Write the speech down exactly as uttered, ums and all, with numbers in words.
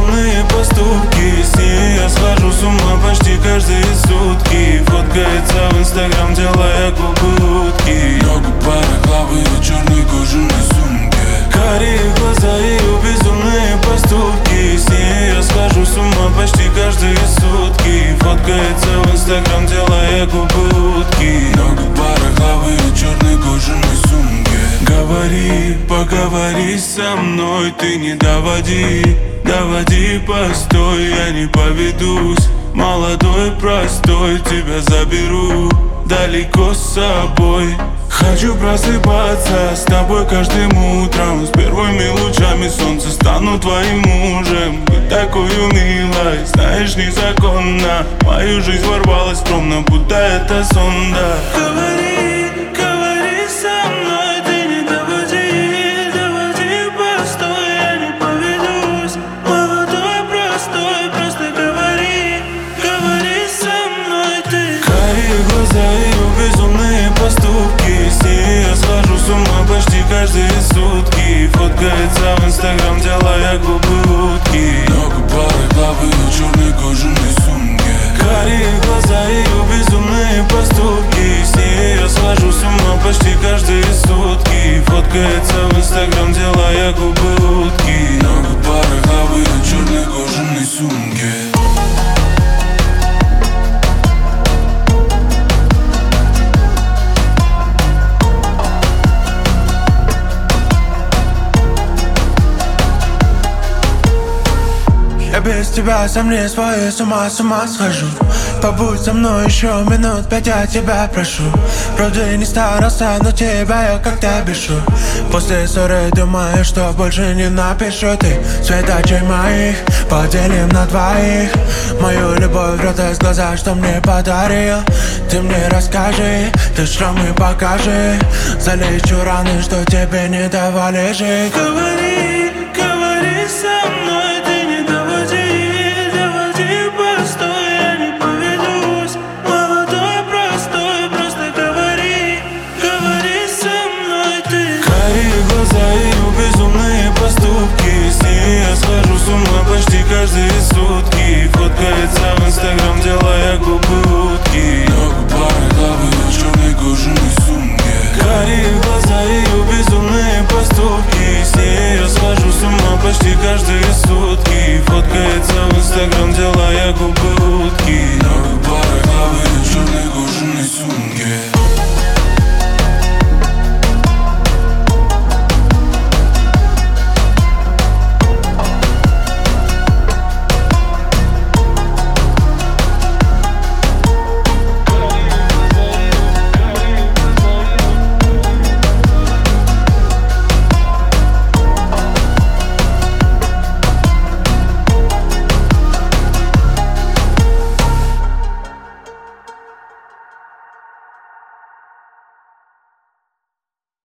безумные поступки. С ней я схожу с ума почти каждые сутки. Фоткается в инстаграм, делая губы утки. Много пара главы и черной кожаной сумки. Карие глаза, ее безумные поступки. С ней я схожу с ума почти каждые сутки. Фоткается в инстаграм, делая губы утки. Много пара главы и черной кожаной сумки. Говори, поговори со мной, ты не доводи. Доводи, постой, я не поведусь. Молодой, простой, тебя заберу далеко с собой. Хочу просыпаться с тобой каждым утром. С первыми лучами солнца стану твоим мужем. Быть такою милой, знаешь, незаконно. В мою жизнь ворвалась скромно, будто это сон, да. Говори, говори со мной, ты не доводи. Доводи, постой, я не поведусь. Молодой, простой, просто говори. Говори со мной ты. Карие глаза, ее безумные поступки. С ней я схожу с ума почти каждые сутки. Фоткается в инстаграм, делая губы утки. Много пары главы и черной кожаной сумки. Карие глаза, ее безумные поступки. С ней я схожу с ума почти каждые сутки. Фоткается в инстаграм, делая губы утки. Много пары главы и черной кожаной сумки. Я без тебя сам не свой, с ума, с ума схожу. Побудь со мной еще минут пять, я тебя прошу. Вроде не старался, но тебя я как-то бешу. После ссоры думаю, что больше не напишу. Ты светочей моих поделим на двоих. Мою любовь врет из глаза, что мне подарил. Ты мне расскажи, ты шрамы покажи. Залечу раны, что тебе не давали жить. Говори, говори со мной, ты не доводи. Доводи, постой, я не поведусь. Молодой, простой, просто говори. Говори со мной ты. Карие глаза, ее безумные поступки. С ней я схожу с ума почти каждые сутки. Фоткается в инстаграм, делая губы утки. Много пары главы и черной кожаной сумки. Карие глаза, ее безумные поступки. С ней я схожу с ума почти каждые сутки. Фоткается в инстаграм, делая губы утки. Много пары главы и черной кожаной сумки.